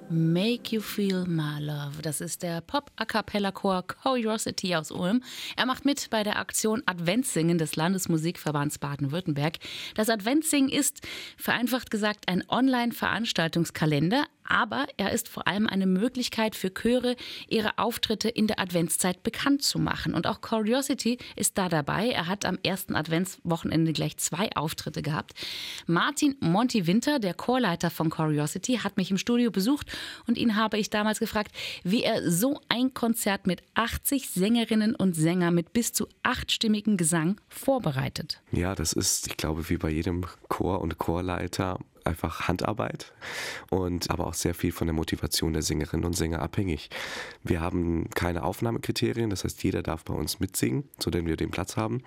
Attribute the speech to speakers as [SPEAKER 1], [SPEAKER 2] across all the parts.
[SPEAKER 1] Make You Feel My Love. Das ist der Pop-A-Cappella-Chor Curiosity aus Ulm. Er macht mit bei der Aktion Adventssingen des Landesmusikverbands Baden-Württemberg. Das Adventssingen ist, vereinfacht gesagt, ein Online-Veranstaltungskalender, aber er ist vor allem eine Möglichkeit für Chöre, ihre Auftritte in der Adventszeit bekannt zu machen. Und auch Curiosity ist da dabei. Er hat am ersten Adventswochenende gleich 2 Auftritte gehabt. Martin Monty Winter, der Chorleiter von Curiosity, hat mich im Studio besucht und ihn habe ich damals gefragt, wie er so ein Konzert mit 80 Sängerinnen und Sängern mit bis zu 8-stimmigem Gesang vorbereitet.
[SPEAKER 2] Ja, das ist, ich glaube, wie bei jedem Chor und Chorleiter einfach Handarbeit und aber auch sehr viel von der Motivation der Sängerinnen und Sänger abhängig. Wir haben keine Aufnahmekriterien, das heißt, jeder darf bei uns mitsingen, so denn wir den Platz haben.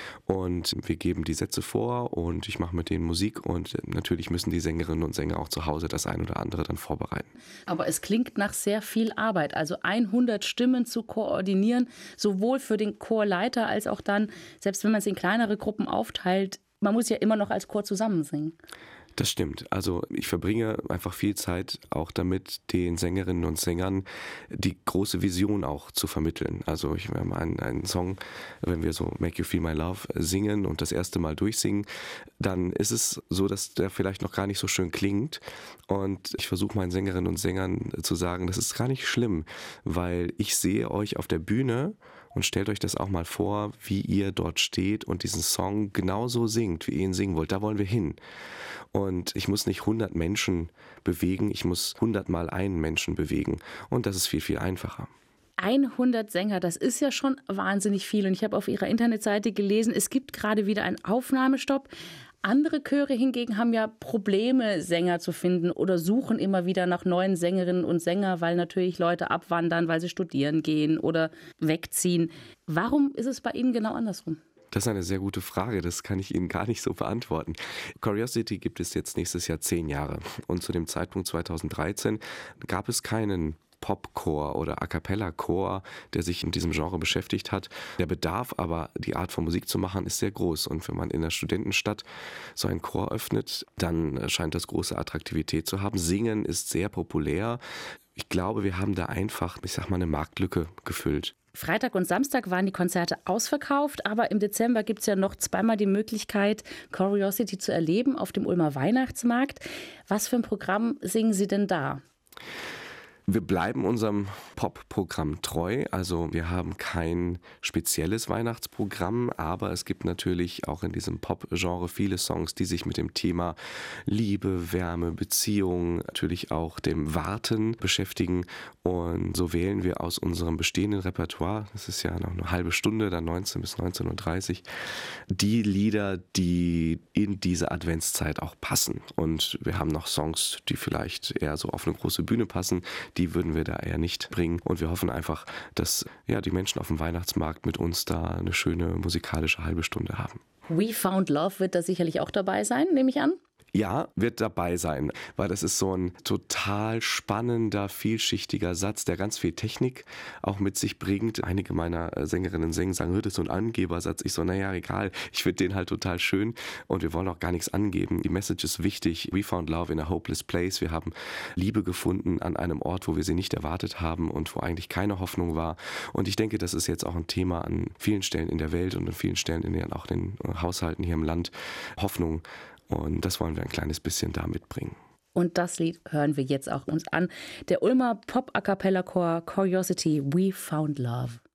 [SPEAKER 2] Und wir geben die Sätze vor und ich mache mit denen Musik und natürlich müssen die Sängerinnen und Sänger auch zu Hause das ein oder andere dann vorbereiten.
[SPEAKER 1] Aber es klingt nach sehr viel Arbeit, also 100 Stimmen zu koordinieren, sowohl für den Chorleiter als auch dann, selbst wenn man es in kleinere Gruppen aufteilt, man muss ja immer noch als Chor zusammen singen.
[SPEAKER 2] Das stimmt. Also ich verbringe einfach viel Zeit auch damit, den Sängerinnen und Sängern die große Vision auch zu vermitteln. Also wir haben einen Song, wenn wir so Make You Feel My Love singen und das erste Mal durchsingen, dann ist es so, dass der vielleicht noch gar nicht so schön klingt. Und ich versuche meinen Sängerinnen und Sängern zu sagen, das ist gar nicht schlimm, weil ich sehe euch auf der Bühne und stellt euch das auch mal vor, wie ihr dort steht und diesen Song genauso singt, wie ihr ihn singen wollt. Da wollen wir hin. Und ich muss nicht 100 Menschen bewegen, ich muss 100 Mal einen Menschen bewegen. Und das ist viel, viel einfacher.
[SPEAKER 1] 100 Sänger, das ist ja schon wahnsinnig viel. Und ich habe auf Ihrer Internetseite gelesen, es gibt gerade wieder einen Aufnahmestopp. Andere Chöre hingegen haben ja Probleme, Sänger zu finden oder suchen immer wieder nach neuen Sängerinnen und Sängern, weil natürlich Leute abwandern, weil sie studieren gehen oder wegziehen. Warum ist es bei Ihnen genau andersrum?
[SPEAKER 2] Das ist eine sehr gute Frage, das kann ich Ihnen gar nicht so beantworten. Curiosity gibt es jetzt nächstes Jahr 10 Jahre und zu dem Zeitpunkt 2013 gab es keinen Popchor oder A-Cappella-Chor, der sich in diesem Genre beschäftigt hat. Der Bedarf aber, die Art von Musik zu machen, ist sehr groß. Und wenn man in der Studentenstadt so einen Chor öffnet, dann scheint das große Attraktivität zu haben. Singen ist sehr populär. Ich glaube, wir haben da einfach, eine Marktlücke gefüllt.
[SPEAKER 1] Freitag und Samstag waren die Konzerte ausverkauft, aber im Dezember gibt es ja noch 2-mal die Möglichkeit, Curiosity zu erleben auf dem Ulmer Weihnachtsmarkt. Was für ein Programm singen Sie denn da?
[SPEAKER 2] Wir bleiben unserem Pop-Programm treu, also wir haben kein spezielles Weihnachtsprogramm, aber es gibt natürlich auch in diesem Pop-Genre viele Songs, die sich mit dem Thema Liebe, Wärme, Beziehung, natürlich auch dem Warten beschäftigen und so wählen wir aus unserem bestehenden Repertoire, das ist ja noch eine halbe Stunde, dann 19 bis 19.30 Uhr, die Lieder, die in diese Adventszeit auch passen und wir haben noch Songs, die vielleicht eher so auf eine große Bühne passen, die würden wir da eher nicht bringen. Und wir hoffen einfach, dass die Menschen auf dem Weihnachtsmarkt mit uns da eine schöne musikalische halbe Stunde haben.
[SPEAKER 1] We Found Love wird da sicherlich auch dabei sein, nehme ich an.
[SPEAKER 2] Ja, wird dabei sein, weil das ist so ein total spannender, vielschichtiger Satz, der ganz viel Technik auch mit sich bringt. Einige meiner Sängerinnen und Sänger sagen, das ist so ein Angebersatz. Ich so, naja, egal, ich finde den halt total schön und wir wollen auch gar nichts angeben. Die Message ist wichtig. We found love in a hopeless place. Wir haben Liebe gefunden an einem Ort, wo wir sie nicht erwartet haben und wo eigentlich keine Hoffnung war. Und ich denke, das ist jetzt auch ein Thema an vielen Stellen in der Welt und an vielen Stellen auch in den Haushalten hier im Land. Hoffnung. Und das wollen wir ein kleines bisschen da mitbringen.
[SPEAKER 1] Und das Lied hören wir jetzt auch uns an. Der Ulmer Pop-A-Cappella-Chor Curiosity, We Found Love.